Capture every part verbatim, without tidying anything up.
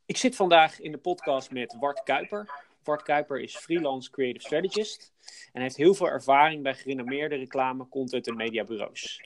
Ik zit vandaag in de podcast met Wart Kuiper. Wart Kuiper is freelance creative strategist en heeft heel veel ervaring bij gerenommeerde reclame, content en mediabureaus.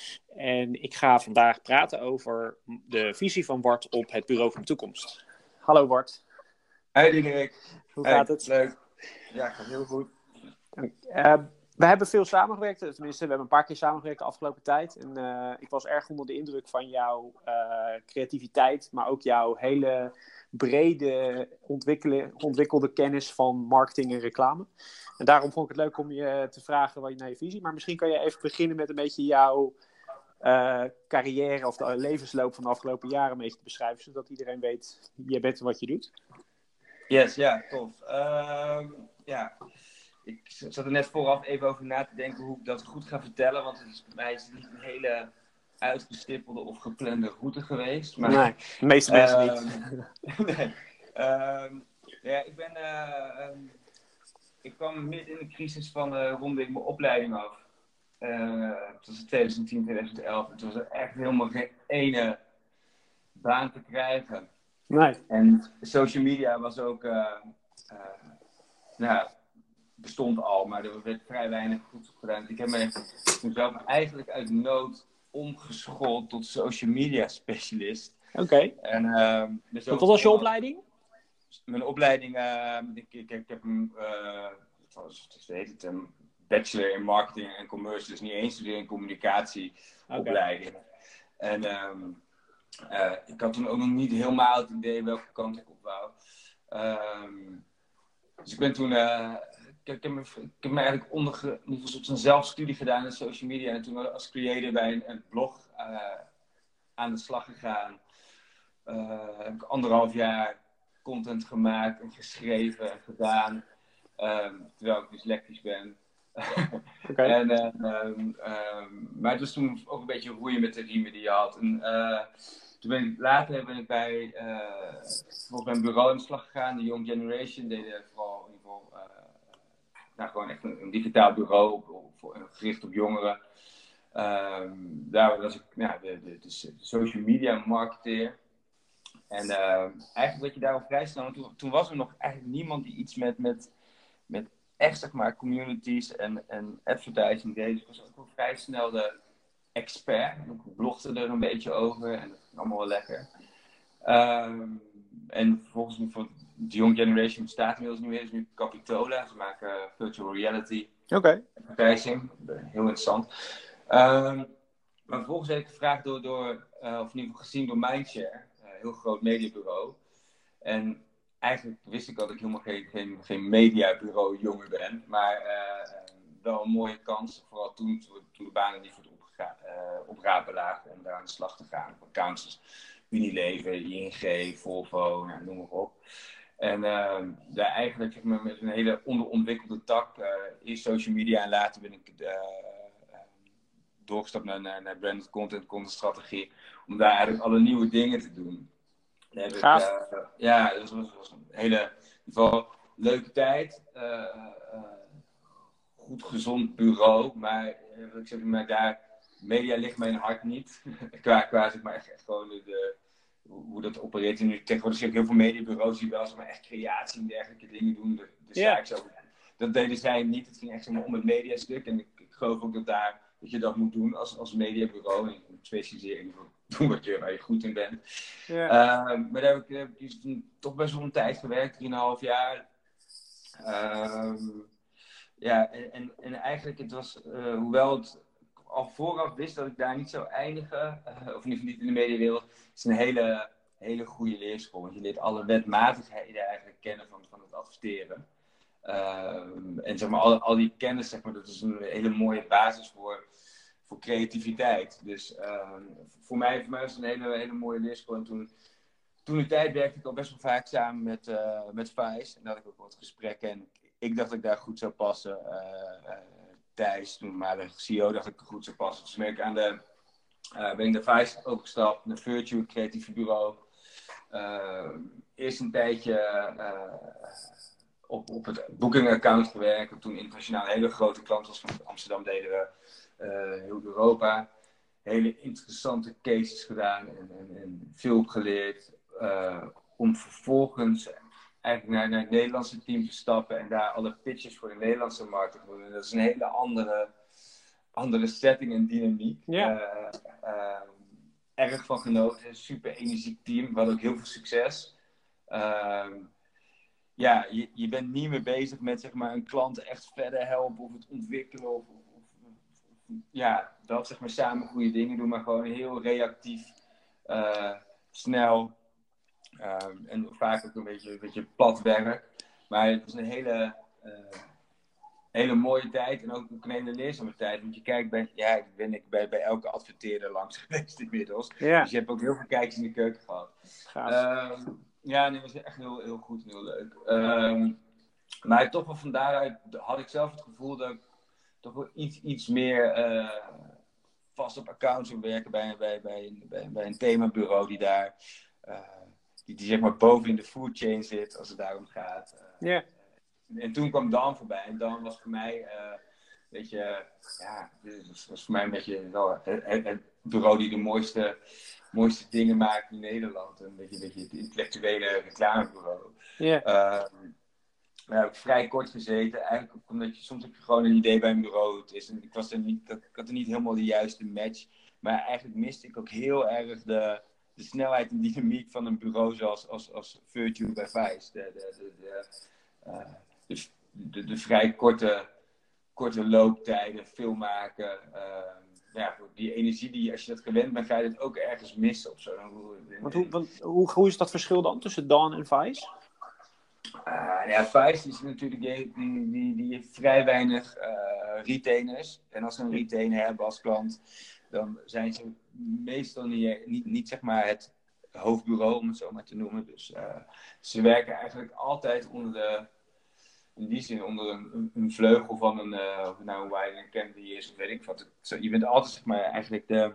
En ik ga vandaag praten over de visie van Wart op het bureau van de toekomst. Hallo Wart. Hey Diederik. Hoe Hey, gaat het? leuk. Ja, gaat heel goed. Uh, we hebben veel samengewerkt, tenminste we hebben een paar keer samengewerkt de afgelopen tijd. En uh, ik was erg onder de indruk van jouw uh, creativiteit, maar ook jouw hele brede ontwikkelde kennis van marketing en reclame. En daarom vond ik het leuk om je te vragen wat je naar je visie. Maar misschien kan je even beginnen met een beetje jouw uh, carrière of de levensloop van de afgelopen jaren een beetje te beschrijven, zodat iedereen weet wie je bent en wat je doet. Yes, ja, tof. Uh, ja, ik zat er net vooraf even over na te denken hoe ik dat goed ga vertellen, want het is, bij mij is het niet een hele uitgestippelde of geplande route geweest. Maar, nee, de meeste uh, mensen niet. nee. Uh, ja, ik ben... Uh, um, ik kwam midden in de crisis van uh, ronde ik mijn opleiding af. Uh, het was twintig tien, twintig elf. Het was er echt helemaal geen ene baan te krijgen. Nee. En social media was ook... Uh, uh, nou, bestond al, maar er werd vrij weinig goed op gedaan. Ik heb me toen zelf eigenlijk uit nood omgeschoold tot social media specialist. Oké. Okay. Uh, dus wat was je opleiding? Mijn opleiding, uh, ik, ik, ik heb een, uh, wat was het, heet het, een bachelor in marketing en commerce, dus niet eens studeren in communicatieopleiding. Okay. En um, uh, ik had toen ook nog niet helemaal het idee welke kant ik op wou. Um, dus ik ben toen, uh, ik, ik, heb me, ik heb me eigenlijk onder, in ieder geval een zelfstudie gedaan in social media en toen als creator bij een, een blog uh, aan de slag gegaan. Uh, heb ik anderhalf jaar content gemaakt en geschreven en gedaan. Um, terwijl ik dyslectisch ben. Okay. en, uh, um, um, maar het was toen ook een beetje roeien met de riemen die je had. En, uh, toen ben ik, later ben ik bij, uh, bij een bureau aan de slag gegaan. De Young Generation deden vooral in ieder geval uh, nou, gewoon echt een, een digitaal bureau op, op, gericht op jongeren. Um, daar was ik nou, de, de, de, de social media marketeer. En uh, eigenlijk wat je daarop vrij snel, toen, toen was er nog eigenlijk niemand die iets met, met, met echt zeg maar communities en, en advertising deed. Dus ik was ook wel vrij snel de expert. En ik blogde er een beetje over en dat ging allemaal wel lekker. Um, en vervolgens voor de Young Generation bestaat inmiddels niet meer, is nu Capitola. Ze maken uh, virtual reality okay. advertising. Heel interessant. Um, maar vervolgens heb ik gevraagd door, door uh, of in ieder geval gezien door Mindshare. Heel groot mediabureau. En eigenlijk wist ik al dat ik helemaal geen, geen, geen mediabureau jongen ben. Maar uh, wel een mooie kans. Vooral toen, toen de banen die voor het opga- uh, oprapen lagen om daar aan de slag te gaan. Accounts als Unilever, I N G, Volvo, nou, noem maar op. En uh, daar eigenlijk zeg maar, met een hele onderontwikkelde tak uh, in social media. En later ben ik uh, uh, doorgestapt naar, naar, naar branded content, content strategie. Om daar eigenlijk alle nieuwe dingen te doen. Daar heb ik, uh, ja, dat was, was een hele in ieder geval, leuke tijd. Uh, uh, goed gezond bureau. Maar uh, ik zeg maar, daar, media ligt mijn hart niet. qua, qua zeg maar echt, echt gewoon de, de, hoe dat opereert. En nu tegenwoordig zie ik heel veel mediabureaus die wel zeg maar, echt creatie en dergelijke dingen doen. De, de yeah. Zo, dat deden zij niet. Het ging echt zeg maar, om het mediastuk. En ik, ik geloof ook dat daar dat je dat moet doen als, als mediabureau. En ik moet specialiseren voor doen wat je, waar je goed in bent. Yeah. Uh, maar daar heb ik, heb ik dus toch best wel een tijd gewerkt, drieënhalf jaar. Uh, ja, en, en, en eigenlijk het was, uh, hoewel het al vooraf wist dat ik daar niet zou eindigen, uh, of in ieder geval niet in de mediawereld, is het een hele, hele goede leerschool. Want je leert alle wetmatigheden eigenlijk kennen van, van het adverteren. Uh, en zeg maar, al, al die kennis, zeg maar, dat is een hele mooie basis voor, voor creativiteit. Dus uh, voor, mij, voor mij was het een hele, hele mooie leerschool. En toen, toen de tijd werkte ik al best wel vaak samen met, uh, met Vice. En daar had ik ook wat gesprekken. En ik dacht dat ik daar goed zou passen. Uh, uh, Thijs, toen maar de C E O, dacht dat ik er goed zou passen. Dus ben ik aan de, uh, ben ik de Vice overgestapt, naar Virtue, creatief bureau. Uh, eerst een tijdje... Uh, Op, op het booking-account gewerkt. Toen internationaal een hele grote klant was van Amsterdam, deden we uh, heel Europa. Hele interessante cases gedaan en, en, en veel geleerd. Uh, om vervolgens eigenlijk naar, naar het Nederlandse team te stappen en daar alle pitches voor de Nederlandse markt te doen. Dat is een hele andere, andere setting en dynamiek. Ja. Uh, uh, erg van genoten. Een super energiek team. We hadden ook heel veel succes. Uh, ja, je, je bent niet meer bezig met zeg maar, een klant echt verder helpen of het ontwikkelen. Of, of, of, of ja, dat zeg maar samen goede dingen doen, maar gewoon heel reactief, uh, snel. Uh, en vaak ook een beetje, een beetje plat werk. Maar het was een hele, uh, hele mooie tijd en ook een hele leerzame tijd. Want je kijkt, bij, ja, ik ben ik bij, bij elke adverteerder langs geweest inmiddels. Ja. Dus je hebt ook heel veel kijkers in de keuken gehad. Gaaf. Um, ja, nee, dat was echt heel, heel goed en heel leuk. Um, maar toch wel van daaruit had ik zelf het gevoel dat ik toch wel iets, iets meer uh, vast op accounts zou werken bij, bij, bij, bij, bij een themabureau die daar... Uh, Die, die zeg maar boven in de food chain zit als het daarom gaat. Uh, yeah. En toen kwam Dan voorbij. En Dan was voor mij, uh, weet je, ja, dat was voor mij een beetje wel het, het bureau die de mooiste, mooiste dingen maakt in Nederland. Een beetje, beetje het intellectuele reclamebureau. Yeah. Uh, daar heb ik vrij kort gezeten. Eigenlijk omdat je soms heb je gewoon een idee bij een bureau. Het is, en ik, was er niet, ik had er niet helemaal de juiste match. Maar eigenlijk miste ik ook heel erg de... de snelheid en dynamiek van een bureau zoals als, als Virtue bij Vice. De, de, de, de, uh, de, de, de vrij korte, korte looptijden, film maken. Uh, ja, die energie, die, als je dat gewend bent, ga je het ook ergens missen. Of zo. Want hoe, want, hoe, hoe is dat verschil dan tussen Dawn en Vice? Uh, ja, Vice is natuurlijk, die, die, die, die heeft vrij weinig uh, retainers. En als ze een retainer hebben als klant, dan zijn ze meestal niet, niet, niet zeg maar het hoofdbureau, om het zo maar te noemen. Dus uh, ze werken eigenlijk altijd onder de, in die zin onder een, een vleugel van een, uh, of nou een Wiley en Kennedy is, of weet ik wat. Je bent altijd zeg maar eigenlijk de,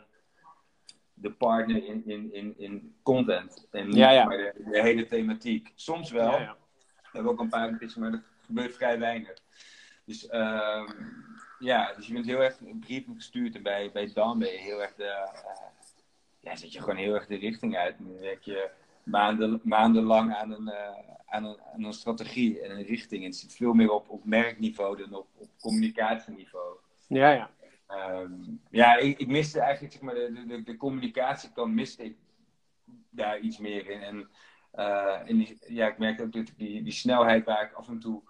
de partner in, in, in, in content en niet ja, ja. maar de, de hele thematiek. Soms wel. Ja, ja. We hebben ook een paar pitches, maar dat gebeurt vrij weinig. Dus uh, ja, dus je bent heel erg brieven gestuurd en bij, bij Dan ben je heel erg de, uh, ja, zet je gewoon heel erg de richting uit. En dan werk je maanden, maandenlang aan een, uh, aan, een, aan een strategie en een richting. En het zit veel meer op, op merkniveau dan op, op communicatieniveau. Ja, ja. Um, ja, ik, ik miste eigenlijk zeg maar, de, de, de communicatiekant miste ik daar iets meer in. En, uh, en die, ja, ik merkte ook dat die, die snelheid waar ik af en toe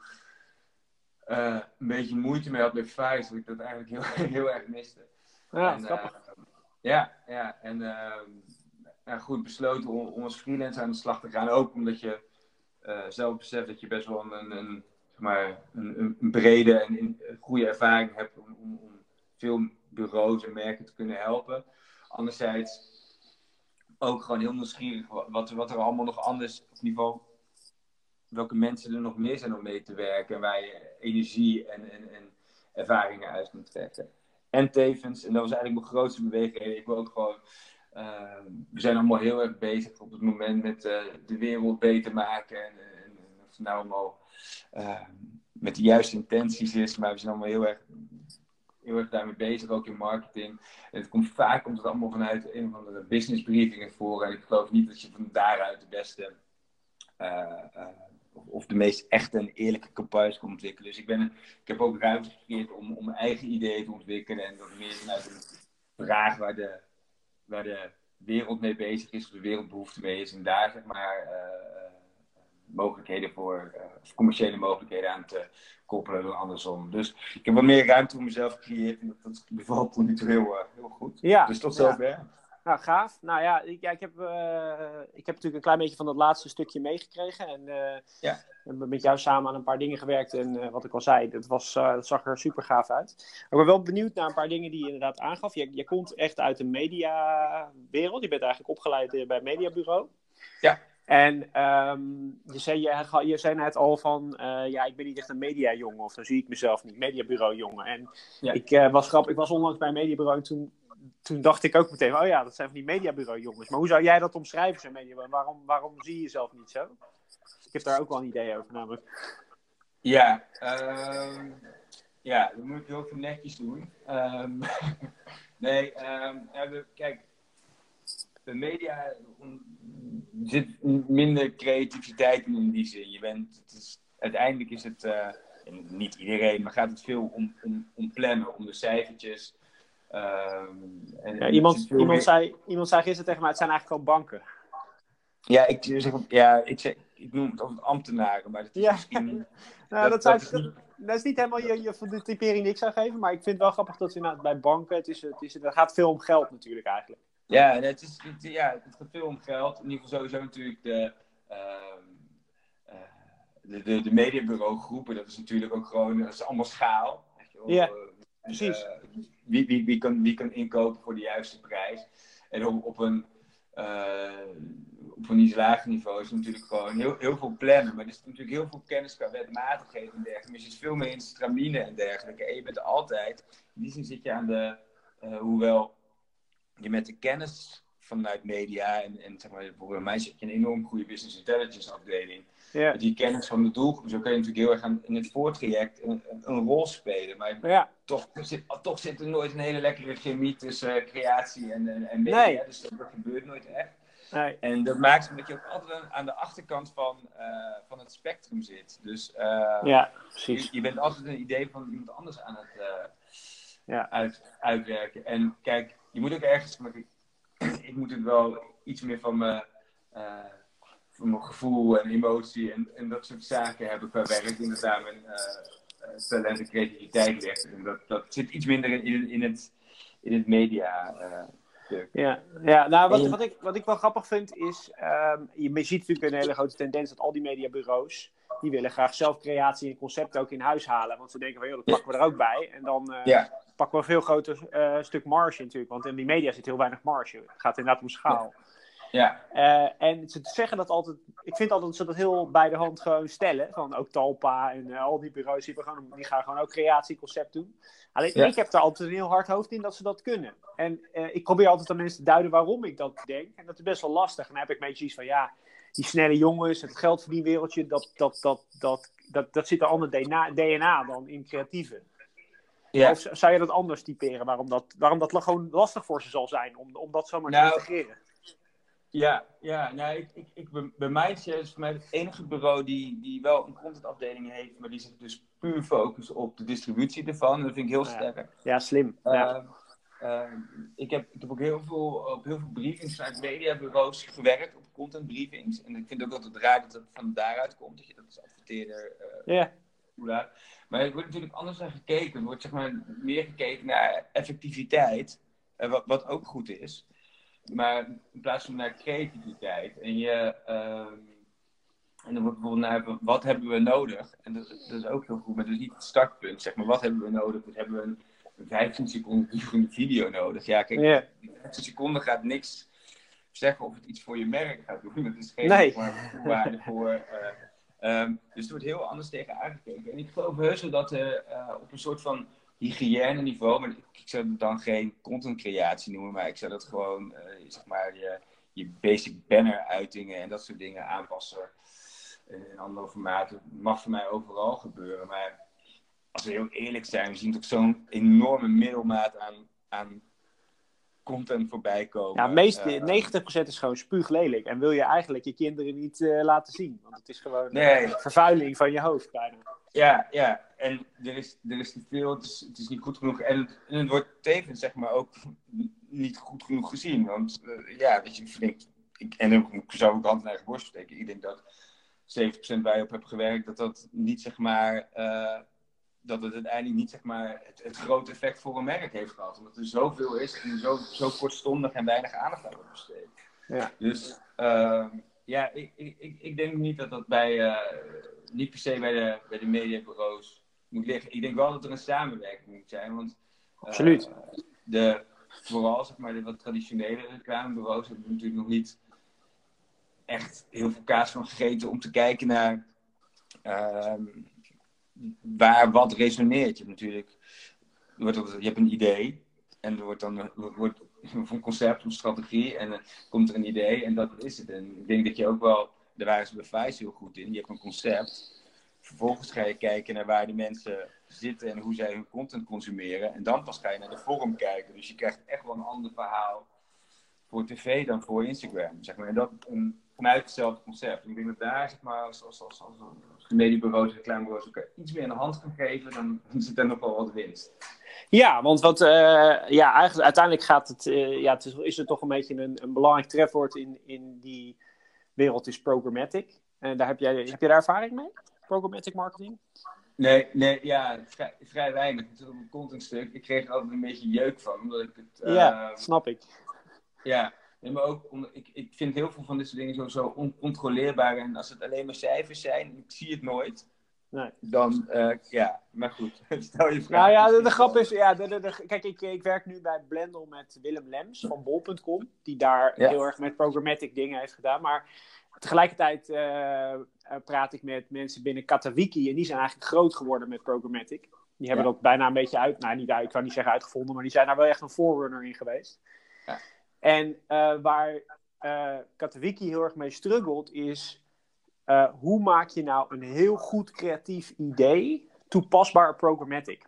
uh, een beetje moeite mee had bij Vice, dat ik dat eigenlijk heel, heel erg miste. Ja, en, grappig. Uh, ja, ja, en uh, ja, goed besloten om, om als freelancer aan de slag te gaan. Ook omdat je uh, zelf beseft dat je best wel een, een, zeg maar, een, een brede en een goede ervaring hebt om, om, om veel bureaus en merken te kunnen helpen. Anderzijds ook gewoon heel nieuwsgierig wat, wat er allemaal nog anders op niveau, welke mensen er nog meer zijn om mee te werken en waar je energie en, en, en ervaringen uit kunt trekken. En tevens, en dat was eigenlijk mijn grootste beweging, ik wil ook gewoon, uh, we zijn allemaal heel erg bezig op het moment met uh, de wereld beter maken en, en, en of het nou allemaal uh, met de juiste intenties is, maar we zijn allemaal heel erg heel erg daarmee bezig, ook in marketing. En het komt vaak komt het allemaal vanuit een van de business briefingen voor. En ik geloof niet dat je van daaruit de beste uh, uh, of, of de meest echte en eerlijke campagnes kan ontwikkelen. Dus ik, ben, ik heb ook ruimte gecreëerd om, om eigen ideeën te ontwikkelen. En dat meer vanuit een vraag waar de, waar de wereld mee bezig is, of de wereldbehoefte mee is. En daar zeg maar uh, mogelijkheden voor, uh, of commerciële mogelijkheden aan te koppelen dan andersom. Dus ik heb wat meer ruimte voor mezelf gecreëerd en dat, dat bevalt tot nu toe heel, uh, heel goed. Ja, dus tot ja. zover. Nou, gaaf. Nou ja, ik, ja, ik, heb, uh, ik heb natuurlijk een klein beetje van dat laatste stukje meegekregen. En uh, ja. heb met jou samen aan een paar dingen gewerkt. En uh, wat ik al zei, dat, was, uh, dat zag er super gaaf uit. Ik ben wel benieuwd naar een paar dingen die je inderdaad aangaf. Je, je komt echt uit de mediawereld. Je bent eigenlijk opgeleid bij een mediabureau. Ja. En um, je, zei, je, je zei net al van, uh, ja, ik ben niet echt een mediajongen. Of zo zie ik mezelf niet, mediabureaujongen. En ja. ik uh, was grappig, ik was onlangs bij een mediabureau en toen... Toen dacht ik ook meteen, oh ja, dat zijn van die mediabureau jongens. Maar hoe zou jij dat omschrijven, zo'n mediabureau? Waarom, waarom zie je jezelf niet zo? Ik heb daar ook wel een idee over, namelijk. Ja, um, ja, dat moet ik heel veel netjes doen. Um, nee, um, ja, we, kijk, de media om, zit minder creativiteit in, in die zin. Je bent, het is, uiteindelijk is het, uh, en niet iedereen, maar gaat het veel om, om, om plannen, om de cijfertjes. Um, en, Ja, en iemand, veel iemand, meer... zei, iemand zei gisteren tegen mij, het zijn eigenlijk al banken. Ja, ik, zeg, ja ik, zeg, ik noem het altijd ambtenaren, maar dat is ja. misschien... nou, dat, dat, dat, zou, is niet... dat, dat is niet helemaal je, je de typering die ik zou geven, maar ik vind het wel grappig dat ze inderdaad bij banken, het is, het is, het gaat veel om geld natuurlijk eigenlijk. Ja, het, is, het, ja, het gaat veel om geld. In ieder geval sowieso natuurlijk de, uh, uh, de, de, de mediabureaugroepen. Dat is natuurlijk ook gewoon, dat is allemaal schaal. Ja, uh, precies. Uh, wie, wie, wie, kan, wie kan inkopen voor de juiste prijs. En op, op, een, uh, op een iets lager niveau is er natuurlijk gewoon heel, heel veel plannen. Maar er is natuurlijk heel veel kennis qua wetmatigheden en dergelijke. Dus je zit veel meer in stramine en dergelijke. En je bent altijd, in die zin zit je aan de, uh, hoewel... je met de kennis vanuit media en, en zeg maar, voor mij zit je een enorm goede business intelligence afdeling. Ja. Met die kennis van de doelgroep, zo kan je natuurlijk heel erg aan, in het voortraject een, een rol spelen. Maar ja. toch, zit, toch zit er nooit een hele lekkere chemie tussen uh, creatie en, en, en media. Nee. Dus dat, dat gebeurt nooit echt. Nee. En dat maakt dat je ook altijd aan de achterkant van, uh, van het spectrum zit. Dus uh, ja, precies. Je, je bent altijd een idee van iemand anders aan het uh, ja. uit, uitwerken. En kijk, je moet ook ergens, maar ik, ik moet het wel iets meer van mijn, uh, van mijn gevoel en emotie en, en dat soort zaken hebben qua werk. Inderdaad, mijn uh, talent en creativiteit ligt. En dat, dat zit iets minder in, in, in, het, in het media. Uh, Ja, ja nou, wat, wat, ik, wat ik wel grappig vind is, um, je ziet natuurlijk een hele grote tendens dat al die mediabureaus, die willen graag zelf creatie en concepten ook in huis halen. Want ze denken van, joh, dat pakken we er ook bij. En dan uh, ja. pakken we een veel groter uh, stuk marge natuurlijk. Want in die media zit heel weinig marge. Het gaat inderdaad om schaal. Ja. Uh, en ze zeggen dat altijd, ik vind altijd dat ze dat heel bij de hand gewoon stellen. Van ook Talpa en uh, al die bureaus, die, gewoon, die gaan gewoon ook creatieconcept doen. Alleen ja. ik heb er altijd een heel hard hoofd in dat ze dat kunnen. En uh, ik probeer altijd aan mensen te duiden waarom ik dat denk. En dat is best wel lastig. En dan heb ik een beetje iets van, ja, die snelle jongens, het geldverdienwereldje, dat, dat, dat, dat, dat, dat zit een ander D N A dan in creatieve. Ja. Of zou je dat anders typeren? Waarom dat, waarom dat gewoon lastig voor ze zal zijn om, om dat zomaar nou, te integreren? Ja, ja nou, ik, ik, ik, bij mij is het voor mij het enige bureau die, die wel een contentafdeling heeft, maar die zich dus puur focust op de distributie ervan. Dat vind ik heel sterk. Ja, ja slim. Uh, ja. uh, ik, heb, ik heb ook heel veel, op heel veel briefings vanuit mediabureaus gewerkt, op contentbriefings. En ik vind ook altijd raar dat het van daaruit komt, dat je dat als adverteerder... Uh, ja. Maar er wordt natuurlijk anders naar gekeken. Er wordt zeg maar meer gekeken naar effectiviteit, uh, wat, wat ook goed is. Maar in plaats van naar creativiteit. En, je, uh, en dan wordt bijvoorbeeld naar wat hebben we nodig. En dat, dat is ook heel goed, maar dat is niet het startpunt. Zeg maar, wat hebben we nodig? Dus hebben we een, een vijftien seconden video nodig. Ja, kijk, yeah. vijftien seconden gaat niks zeggen of het iets voor je merk gaat doen. Dat is geen nee. waarde voor... Uh, um, dus er wordt heel anders tegen aangekeken. En ik geloof heus wel dat er uh, op een soort van hygiëne niveau, maar ik, ik zou het dan geen contentcreatie noemen, maar ik zou dat gewoon, uh, zeg maar, je, je basic banner uitingen en dat soort dingen aanpassen in andere formaten. Mag voor mij overal gebeuren, maar als we heel eerlijk zijn, we zien toch zo'n enorme middelmaat aan, aan content voorbij komen. Ja, meest, uh, negentig procent is gewoon spuuglelijk en wil je eigenlijk je kinderen niet uh, laten zien, want het is gewoon nee. uh, vervuiling van je hoofd bijna. Ja, ja, en er is, er is te veel, het is, het is niet goed genoeg. En het, en het wordt tevens, zeg maar, ook niet goed genoeg gezien. Want, uh, ja, weet je, ik denk, ik, en dan zou ik hand in eigen borst steken. Ik denk dat zeventig procent waar je op hebt gewerkt, dat dat niet, zeg maar, uh, dat het uiteindelijk niet, zeg maar, het, het grote effect voor een merk heeft gehad. Omdat er zoveel is en zo, zo kortstondig en weinig aandacht aan wordt besteed. Ja. Dus, uh, ja, ik, ik, ik denk niet dat dat bij... Uh, niet per se bij de, bij de mediabureaus moet liggen. Ik denk wel dat er een samenwerking moet zijn. Want uh, Absoluut. De, vooral zeg maar, de wat traditionele reclamebureaus hebben natuurlijk nog niet echt heel veel kaas van gegeten om te kijken naar uh, waar wat resoneert. Je hebt natuurlijk er wordt altijd, je hebt een idee en er wordt dan er wordt een concept, een strategie en dan komt er een idee en dat is het. En ik denk dat je ook wel, daar waren ze bij Vice heel goed in, je hebt een concept. Vervolgens ga je kijken naar waar de mensen zitten en hoe zij hun content consumeren. En dan pas ga je naar de vorm kijken. Dus je krijgt echt wel een ander verhaal voor tv dan voor Instagram. Zeg maar. En dat een, vanuit hetzelfde concept. Ik denk dat daar, zeg maar, als, als, als, als, als mediebureaus, reclamebureaus elkaar iets meer in de hand gaan geven, dan zit er nog wel wat winst. Ja, want wat, uh, ja, eigenlijk, uiteindelijk gaat het, uh, ja, het is, is er toch een beetje een, een belangrijk trefwoord in, in die wereld is programmatic. En daar heb jij, heb je daar ervaring mee? Programmatic marketing? Nee, nee, ja, vrij, vrij weinig. Het is op een contentstuk. Ik kreeg er altijd een beetje jeuk van, omdat ik het... Uh, ja, snap ik. Ja, nee, maar ook, omdat ik, ik vind heel veel van dit soort dingen zo, zo oncontroleerbaar. En als het alleen maar cijfers zijn, ik zie het nooit. Nee. Dan, uh, ja, maar goed, stel je vraag. Nou ja, de, de grap is, ja, de, de, de, kijk, ik, ik werk nu bij Blendel met Willem Lems van bol punt com, die daar ja. heel erg met programmatic dingen heeft gedaan. Maar tegelijkertijd uh, uh, praat ik met mensen binnen Katawiki en die zijn eigenlijk groot geworden met programmatic. Die hebben ja. dat bijna een beetje uit, nou niet uit, ik kan niet zeggen uitgevonden, maar die zijn daar wel echt een forerunner in geweest. Ja. En uh, waar uh, Katawiki heel erg mee struggelt is... Uh, hoe maak je nou een heel goed creatief idee toepasbaar op programmatic?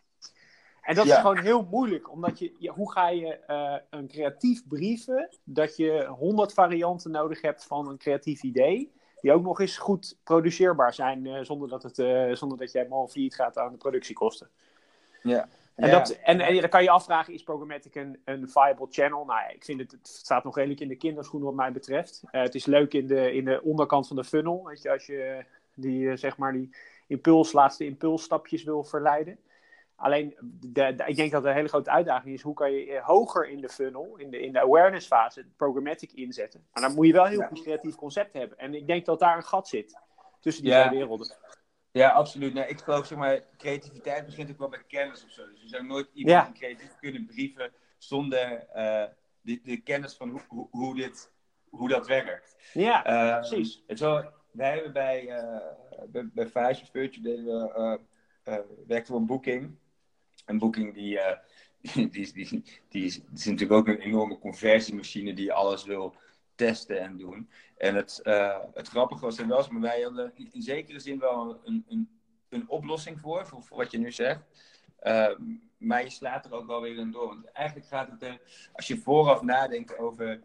En dat ja. is gewoon heel moeilijk, omdat je, ja, hoe ga je uh, een creatief brieven, dat je honderd varianten nodig hebt van een creatief idee, die ook nog eens goed produceerbaar zijn, uh, zonder, dat het, uh, zonder dat je helemaal failliet gaat aan de productiekosten. Ja. En, ja. dat, en, en dan kan je afvragen, is programmatic een, een viable channel? Nou, ik vind het, het staat nog redelijk in de kinderschoenen wat mij betreft. Uh, het is leuk in de, in de onderkant van de funnel, weet je, als je die, uh, zeg maar die impuls, laatste impulsstapjes wil verleiden. Alleen, de, de, ik denk dat de hele grote uitdaging is, hoe kan je uh, hoger in de funnel, in de, in de awareness fase, programmatic inzetten. Maar dan moet je wel een heel ja. goed creatief concept hebben. En ik denk dat daar een gat zit, tussen die ja. twee werelden. Ja, absoluut. Nee, ik geloof, zeg maar, creativiteit begint ook wel bij kennis of zo. Dus je zou nooit iemand ja. creatief kunnen brieven zonder uh, de, de kennis van hoe, hoe, hoe, dit, hoe dat werkt. Ja, uh, precies. Het zo, wij hebben bij, uh, bij, bij Fage Virtue deden we, uh, uh, werkten we een boeking. Een boeking die, uh, die, die, die, die, is, die is natuurlijk ook een enorme conversiemachine die alles wil testen en doen. En het, uh, het grappige was en wel, maar wij hadden in zekere zin wel een, een, een oplossing voor, voor, voor wat je nu zegt. Uh, maar je slaat er ook wel weer in door. Want eigenlijk gaat het er, als je vooraf nadenkt over,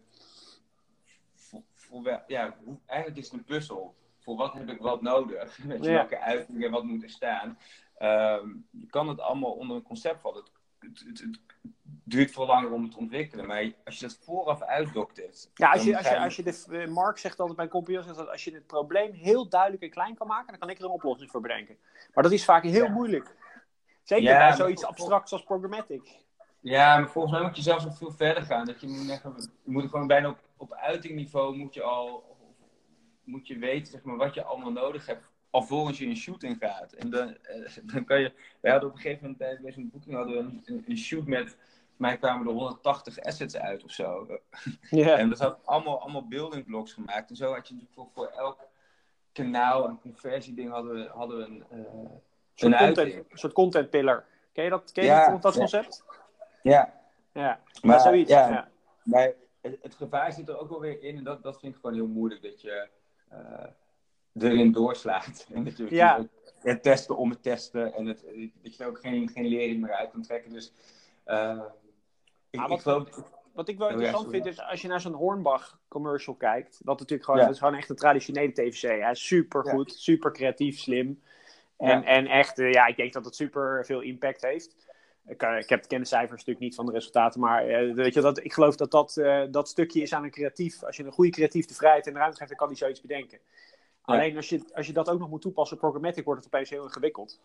voor, voor, ja, hoe, eigenlijk is het een puzzel. Voor wat heb ik wat nodig? Met je, ja. welke uitingen, wat moet er staan? Uh, je kan het allemaal onder een concept vallen. Het, het, het, duurt veel langer om het te ontwikkelen. Maar als je dat vooraf uitdoktert... Ja, als je, als je, als je de, uh, Mark zegt altijd bij computers, dat als je het probleem heel duidelijk en klein kan maken, dan kan ik er een oplossing voor bedenken. Maar dat is vaak heel ja. moeilijk. Zeker ja, bij zoiets vol- abstracts als programmatic. Ja, maar volgens mij moet je zelfs nog veel verder gaan. Dat je, moet, je moet gewoon bijna op, op uitingniveau moet je al moet je weten, zeg maar, wat je allemaal nodig hebt alvorens je een shoot in gaat. En dan, uh, dan kan je... Wij hadden op een gegeven moment tijdens deze boeking hadden we een, een, een shoot met... Mij kwamen er honderdtachtig assets uit of zo. Yeah. En dat had allemaal, allemaal building blocks gemaakt. En zo had je natuurlijk voor, voor elk kanaal en conversieding hadden we, hadden we een, uh, een, soort content, een soort content pillar. Ken je dat, ken je ja, dat, dat concept? Ja. Ja, maar, maar zoiets. Ja, ja. Maar het, het gevaar zit er ook wel weer in. En dat, dat vind ik gewoon heel moeilijk. Dat je uh, erin doorslaat. En dat je ja. het testen om het testen. En het, dat je er ook geen, geen lering meer uit kan trekken. Dus... Uh, Ik, ah, wat, ik geloof... wat ik wel interessant oh, ja, vind is, als je naar zo'n Hornbach commercial kijkt, dat natuurlijk gewoon, ja. dat is gewoon echt een traditionele T V C. Hij is super goed, ja. super creatief, slim. En, ja. en echt, uh, ja, ik denk dat het super veel impact heeft. Ik, uh, ik heb de kenniscijfers natuurlijk niet van de resultaten, maar uh, weet je, dat, ik geloof dat dat, uh, dat stukje is aan een creatief. Als je een goede creatief de vrijheid en de ruimte geeft, dan kan hij zoiets bedenken. Ja. Alleen als je, als je dat ook nog moet toepassen op programmatic, wordt het opeens heel ingewikkeld.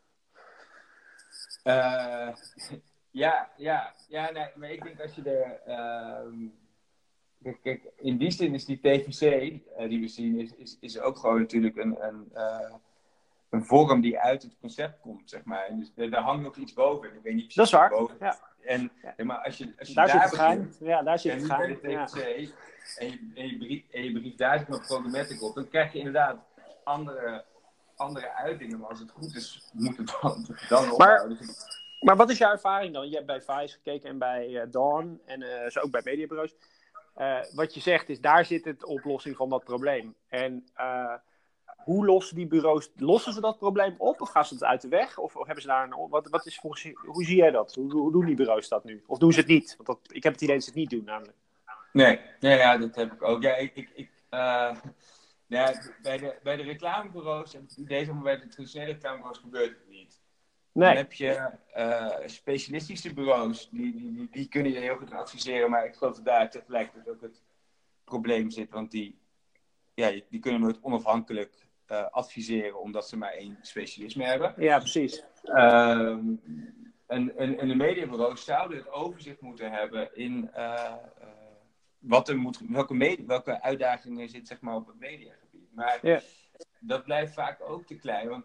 Uh... Ja, ja, ja, nee, maar ik denk als je er... Uh, kijk, kijk, in die zin is die T V C uh, die we zien, is, is, is ook gewoon natuurlijk een, een, uh, een vorm die uit het concept komt, zeg maar. En dus daar hangt nog iets boven. Ik weet niet precies dat is waar, boven. ja. En, ja. Maar als je, als je daar, daar, daar begint, het ja, daar zit en het niet bij de T V C, ja. en, je, en, je brief, en je brief daar zit nog programmatic op, dan krijg je inderdaad andere, andere uitingen. Maar als het goed is, moet het dan, dan ophouden. Dus maar wat is jouw ervaring dan? Je hebt bij Vice gekeken en bij uh, Dawn en uh, zo ook bij mediabureaus. Uh, wat je zegt is, daar zit het oplossing van dat probleem. En uh, hoe lossen die bureaus, lossen ze dat probleem op? Of gaan ze het uit de weg? Of, of hebben ze daar een, wat, wat is volgens, hoe zie jij dat? Hoe, hoe doen die bureaus dat nu? Of doen ze het niet? Want dat, ik heb het idee dat ze het niet doen namelijk. Nee, nee, ja, dat heb ik ook. Ja, ik, ik, ik uh, ja, bij, de, bij de reclamebureaus, heb ik het idee, zeg maar, bij de traditionele reclamebureaus gebeurt het niet. Dan Nee. heb je uh, specialistische bureaus, die, die, die, die kunnen je heel goed adviseren, maar ik geloof dat daar tegelijkertijd ook het probleem zit, want die, ja, die kunnen nooit onafhankelijk uh, adviseren, omdat ze maar één specialisme hebben. Ja, precies. Um, en, en, en de mediabureaus zouden het overzicht moeten hebben in uh, uh, wat er moet, welke, media, welke uitdagingen er zit, zeg maar, op het mediagebied. Maar Ja. dat blijft vaak ook te klein, want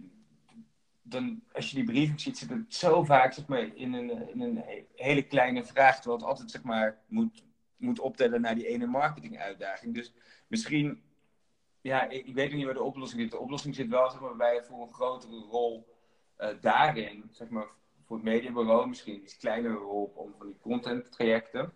dan, als je die briefing ziet, zit het zo vaak, zeg maar, in een, in een hele kleine vraag, terwijl het altijd, zeg maar, moet, moet optellen naar die ene marketinguitdaging. Dus misschien, ja, ik, ik weet niet waar de oplossing zit. De oplossing zit wel, zeg maar, bij voor een grotere rol uh, daarin, zeg maar, voor het mediabureau, misschien een iets kleinere rol om van die content trajecten.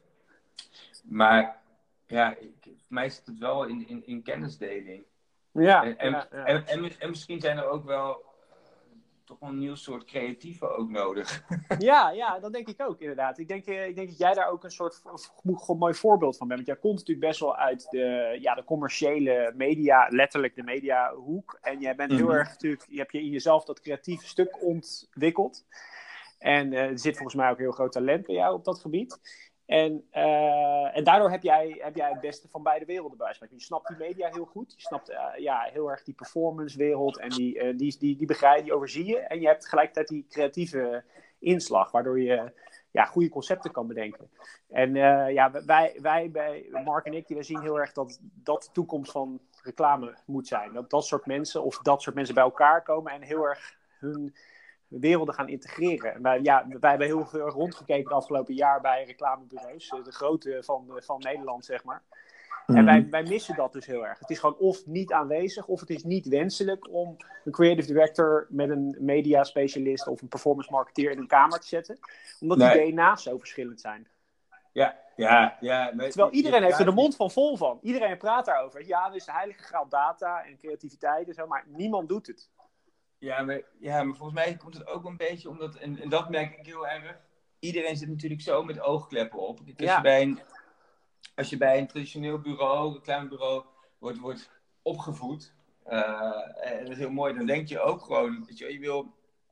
Maar ja, ik, voor mij zit het wel in, in, in kennisdeling. Ja, en, en, ja, ja. En, en, en misschien zijn er ook wel toch wel een nieuw soort creatieven ook nodig. Ja, ja, dat denk ik ook inderdaad. Ik denk, ik denk dat jij daar ook een soort een mooi voorbeeld van bent. Want jij komt natuurlijk best wel uit de, ja, de commerciële media, letterlijk de mediahoek. En jij bent heel Mm-hmm. erg natuurlijk, je hebt je in jezelf dat creatieve stuk ontwikkeld. En uh, er zit volgens mij ook heel groot talent bij jou op dat gebied. En, uh, en daardoor heb jij, heb jij het beste van beide werelden bij. Je snapt die media heel goed. Je snapt uh, ja, heel erg die performance wereld. En die, uh, die, die, die begrijp die overzie je. En je hebt tegelijkertijd die creatieve inslag. Waardoor je ja, goede concepten kan bedenken. En uh, ja, wij, wij bij Mark en ik, die, wij zien heel erg dat dat de toekomst van reclame moet zijn. Dat dat soort mensen of dat soort mensen bij elkaar komen. En heel erg hun werelden gaan integreren. En wij, ja, wij hebben heel veel rondgekeken het afgelopen jaar bij reclamebureaus. De grote van, van Nederland, zeg maar. Mm-hmm. En wij, wij missen dat dus heel erg. Het is gewoon of niet aanwezig, of het is niet wenselijk om een creative director met een media specialist of een performance marketeer in een kamer te zetten. Omdat nee. die D N A's zo verschillend zijn. Ja, ja, ja. Maar terwijl iedereen heeft er de mond van vol van. Iedereen praat daarover. Ja, er is de heilige graal data en creativiteit en zo, maar niemand doet het. Ja maar, ja, maar volgens mij komt het ook een beetje omdat, en, en dat merk ik heel erg, iedereen zit natuurlijk zo met oogkleppen op. Als, ja. je, bij een, als je bij een traditioneel bureau, een klein bureau, wordt, wordt opgevoed, uh, en dat is heel mooi, dan denk je ook gewoon, weet je, je wil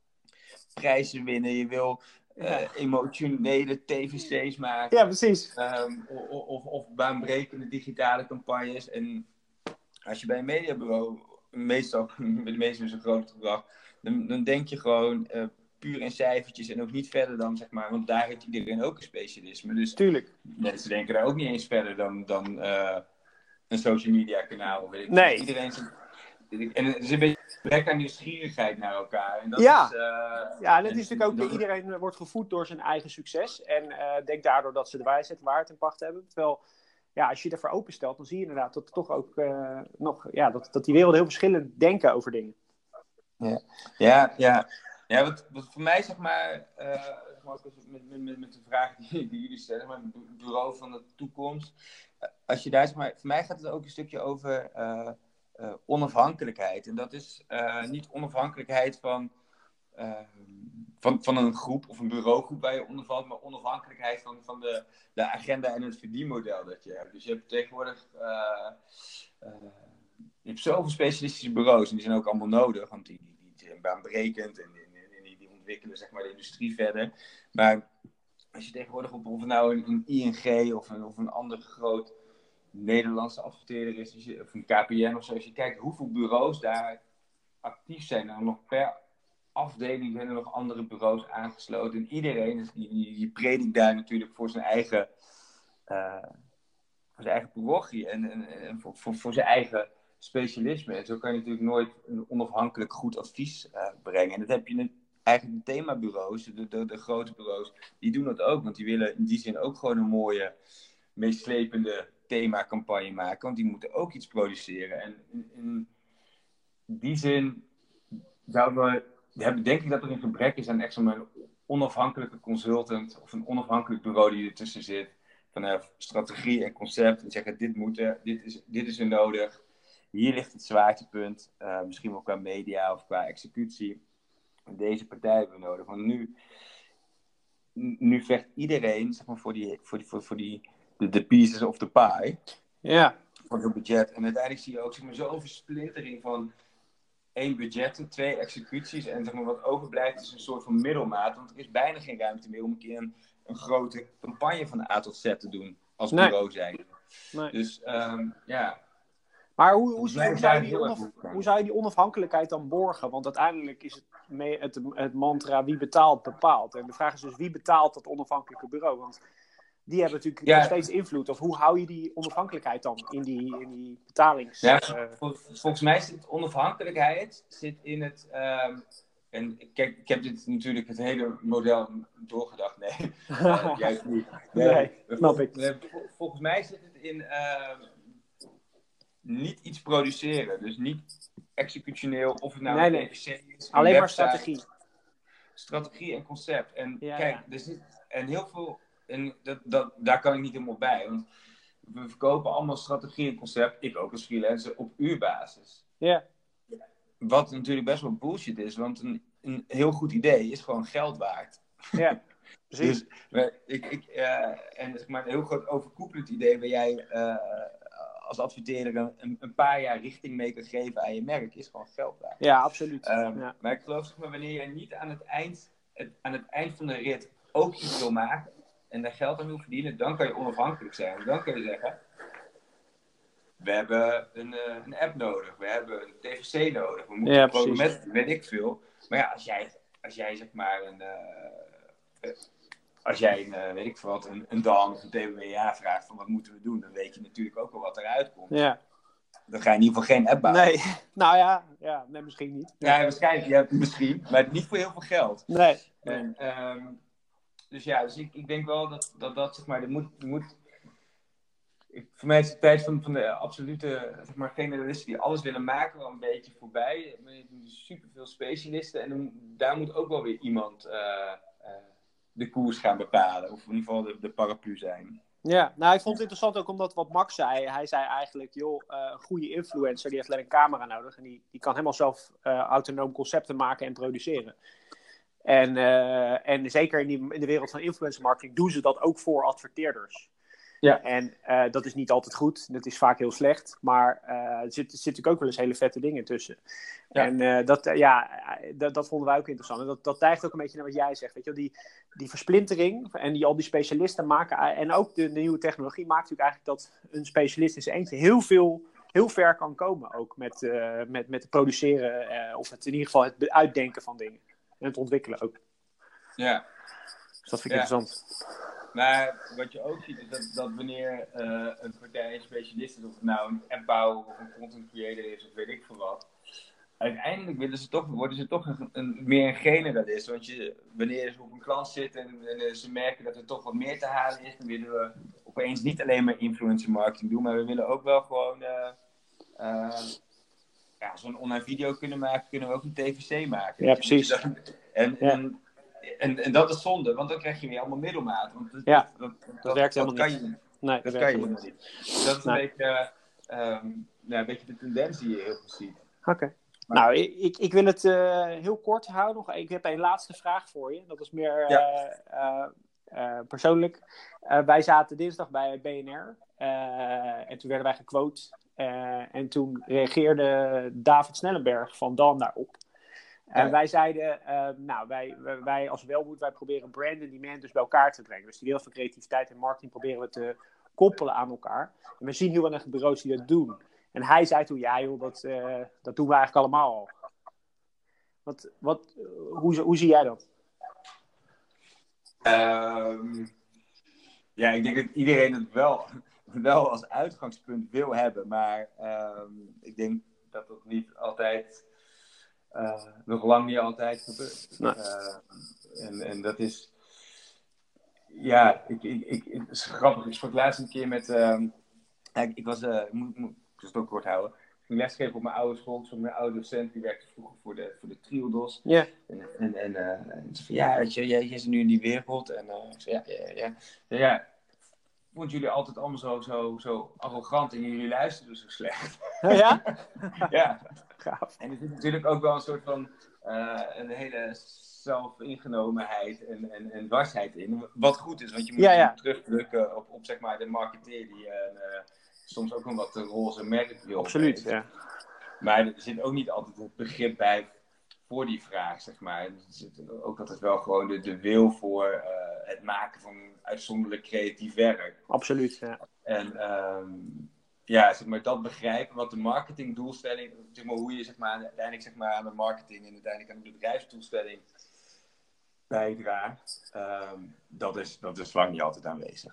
prijzen winnen, je wil uh, ja. emotionele T V C's maken. Ja, precies. Um, of, of, of baanbrekende digitale campagnes. En als je bij een mediabureau, meestal met de meeste met zo'n groot bedrag, dan, dan denk je gewoon uh, puur in cijfertjes en ook niet verder dan, zeg maar, want daar heeft iedereen ook een specialisme. Dus tuurlijk. Mensen denken daar ook niet eens verder dan, dan uh, een social media kanaal. Weet ik. Nee. Dus iedereen zit, en het is een beetje gebrek aan nieuwsgierigheid naar elkaar. En dat ja. is, uh, ja, en het is natuurlijk ook, dat iedereen wordt gevoed door zijn eigen succes. En uh, denkt daardoor dat ze de wijsheid waard en pacht hebben. Terwijl, ja, als je ervoor openstelt, dan zie je inderdaad dat er toch ook uh, nog, ja, dat, dat die werelden heel verschillend denken over dingen. Ja, ja, ja. ja wat, wat voor mij, zeg maar, uh, met, met, met de vraag die, die jullie stellen, maar het bureau van de toekomst. Als je daar, zeg maar, voor mij gaat het ook een stukje over uh, uh, onafhankelijkheid. En dat is uh, niet onafhankelijkheid van, uh, van, van een groep of een bureaugroep waar je onder valt, maar onafhankelijkheid van, van de, de agenda en het verdienmodel dat je hebt. Dus je hebt tegenwoordig uh, uh, je hebt zoveel specialistische bureaus en die zijn ook allemaal nodig, want die, die, die zijn baanbrekend en, en, en die, die ontwikkelen, zeg maar, de industrie verder. Maar als je tegenwoordig op of het nou een, een I N G of een, of een ander groot Nederlandse adverteerder is, je, of een K P N of zo, als je kijkt hoeveel bureaus daar actief zijn, dan nog per afdeling zijn er nog andere bureaus aangesloten. En iedereen, dus die, die, die predikt daar natuurlijk voor zijn eigen, uh, voor zijn eigen parochie en, en, en voor, voor, voor zijn eigen specialisme. En zo kan je natuurlijk nooit een onafhankelijk goed advies uh, brengen. En dat heb je eigenlijk de themabureaus, de, de, de grote bureaus, die doen dat ook. Want die willen in die zin ook gewoon een mooie, meeslepende themacampagne maken. Want die moeten ook iets produceren. En in, in die zin zouden we, hebben, denk ik dat er een gebrek is aan echt zo'n onafhankelijke consultant of een onafhankelijk bureau die ertussen zit. Van uh, strategie en concept. En zeggen, dit moet er, dit is, dit is er nodig. Hier ligt het zwaartepunt. Uh, misschien wel qua media of qua executie. Deze partij hebben we nodig. Want nu, nu vecht iedereen, zeg maar, voor die, voor die, voor, voor die de, de pieces of the pie. Ja. Van zo'n budget. En uiteindelijk zie je ook zeg maar, zo'n versplintering van één budget, twee executies. En zeg maar, wat overblijft is een soort van middelmaat. Want er is bijna geen ruimte meer om een keer een, een grote campagne van A tot Z te doen. Als Nee. bureau zijn. Nee. Dus um, ja. Maar hoe, hoe, Dus hoe, wij hoe, zou je zijn die heel onaf- erg goed. hoe zou je die onafhankelijkheid dan borgen? Want uiteindelijk is het, me- het, het mantra wie betaalt, bepaalt. En de vraag is dus wie betaalt dat onafhankelijke bureau? Want die hebben natuurlijk Ja. nog steeds invloed. Of hoe hou je die onafhankelijkheid dan in die, in die betalings... Ja, eh, vol- volgens mij zit onafhankelijkheid zit in het. Um, en kijk, ik heb dit natuurlijk het hele model doorgedacht. Nee, uh, juist niet. Nee, Nee, snap ik. Vol, vol, volgens mij zit het in uh, niet iets produceren. Dus niet executioneel, of het nou Nee, een nee. P V C is. Alleen een maar website. strategie. Strategie en concept. En Ja, kijk, ja. er zit en heel veel. En dat, dat, daar kan ik niet helemaal bij. Want we verkopen allemaal strategie en concept. Ik ook als freelancer op uurbasis. Ja, Wat natuurlijk best wel bullshit is, want een, een heel goed idee is gewoon geld waard. ja. Precies. Dus maar ik, ik, uh, en zeg maar, een heel groot overkoepelend idee waar jij uh, als adverteerder een, een paar jaar richting mee kan geven aan je merk, is gewoon geld waard. Ja, absoluut. Um, Ja. Maar ik geloof, zeg maar, wanneer jij niet aan het, eind, het, aan het eind van de rit ook iets wil maken en daar geld aan wil verdienen, dan kan je onafhankelijk zijn. Dan kun je zeggen, we hebben een, uh, een app nodig, we hebben een T V C nodig, we moeten Ja, een programma precies. met, weet ik veel. Maar ja, als jij, als jij zeg maar een, uh, als jij een, uh, weet ik veel wat, een, een D A N of een T W A vraagt van wat moeten we doen, dan weet je natuurlijk ook wel wat eruit komt. Ja. Dan ga je in ieder geval geen app bouwen. Nee, nou ja, ja nee, misschien niet. Ja, waarschijnlijk, ja, misschien, maar niet voor heel veel geld. Nee. En, um, dus ja, dus ik, ik denk wel dat dat, dat zeg maar, er moet, er moet ik, voor mij is de tijd van, van de absolute zeg maar, generalisten die alles willen maken wel een beetje voorbij. Super veel specialisten en dan, daar moet ook wel weer iemand uh, uh, de koers gaan bepalen. Of in ieder geval de, de paraplu zijn. Ja, nou ik vond het interessant ook omdat wat Max zei. Hij zei eigenlijk, joh, uh, een goede influencer die heeft alleen een camera nodig. En die, die kan helemaal zelf uh, autonoom concepten maken en produceren. En, uh, en zeker in, die, in de wereld van influencer marketing doen ze dat ook voor adverteerders. Ja. En uh, dat is niet altijd goed. Dat is vaak heel slecht. Maar uh, er zitten zit natuurlijk ook wel eens hele vette dingen tussen. Ja. En uh, dat, uh, ja, dat, dat vonden wij ook interessant. En dat, dat tijgt ook een beetje naar wat jij zegt. Weet je wel? Die, die versplintering en die, al die specialisten maken... En ook de, de nieuwe technologie maakt natuurlijk eigenlijk dat een specialist in zijn eentje heel veel... heel ver kan komen ook met, uh, met, met het produceren... Uh, of het in ieder geval het uitdenken van dingen. En het ontwikkelen ook. Ja. Dus dat vind ik ja. interessant. Maar wat je ook ziet is dat, dat wanneer uh, een partij een specialist is, of het nou een appbouwer of een content creator is of weet ik veel wat, uiteindelijk willen ze toch, worden ze toch een, een, meer een generalist. Want je, wanneer ze op een klant zitten en, en ze merken dat er toch wat meer te halen is, dan willen we opeens niet alleen maar influencer marketing doen, maar we willen ook wel gewoon uh, uh, ja, als we een online video kunnen maken, kunnen we ook een T V C maken. Ja, precies. Dat, en, ja. en, En, en dat is zonde, want dan krijg je weer allemaal middelmaat. Want dat, ja, dat, dat, dat, dat werkt dat helemaal kan niet. Je niet. Nee, dat dat kan je helemaal niet. niet. Dat is een, nee. beetje, uh, um, nou, een beetje de tendens die je heel veel ziet. Oké. Okay. Nou, ik, ik wil het uh, heel kort houden. Ik heb een laatste vraag voor je. Dat is meer uh, ja. uh, uh, persoonlijk. Uh, wij zaten dinsdag bij B N R. Uh, en toen werden wij gequote. Uh, en toen reageerde David Snellenberg van D A N daarop. En ja. wij zeiden, uh, nou, wij, wij als Wellwood, wij proberen brand en demand dus bij elkaar te brengen. Dus die wereld van creativiteit en marketing proberen we te koppelen aan elkaar. En we zien heel weinig bureaus die dat doen. En hij zei toen, ja joh, dat, uh, dat doen we eigenlijk allemaal al. Wat, wat, uh, hoe, hoe zie jij dat? Um, ja, ik denk dat iedereen het wel, wel als uitgangspunt wil hebben. Maar um, ik denk dat dat niet altijd... Uh, nog lang niet altijd gebeurt. Nee. Uh, en, en dat is... Ja, ik, ik, ik, het is grappig. Ik sprak laatst een keer met... Uh, ik, ik was... Uh, moet, moet, ik zal het ook kort houden. Ik ging lesgeven op mijn oude school. Dus mijn oude docent, die werkte vroeger voor de, voor de Triodos. Yeah. En, en, en, uh, en ze van, ja, weet je, jij, jij zit nu in die wereld. En uh, ik zei, ja, ja, ja. ja, ja. Vond jullie altijd allemaal zo, zo, zo arrogant en jullie luisterden zo slecht. Ja? Ja. Gaaf. En er zit natuurlijk ook wel een soort van uh, een hele zelfingenomenheid en, en, en dwarsheid in. Wat goed is, want je moet Ja, ja. terugdrukken op, op zeg maar, de marketeer die uh, uh, soms ook een wat roze merkbril Absoluut, heeft. ja. Maar er zit ook niet altijd het begrip bij voor die vraag, zeg maar. Er zit ook altijd wel gewoon de, de wil voor uh, het maken van uitzonderlijk creatief werk. Absoluut, ja. En um, ja, zeg maar, dat begrijpen wat de marketingdoelstelling, zeg maar, hoe je zeg maar, uiteindelijk zeg maar, aan de marketing en uiteindelijk aan de bedrijfsdoelstelling bijdraagt, um, dat, is, dat is lang niet altijd aanwezig.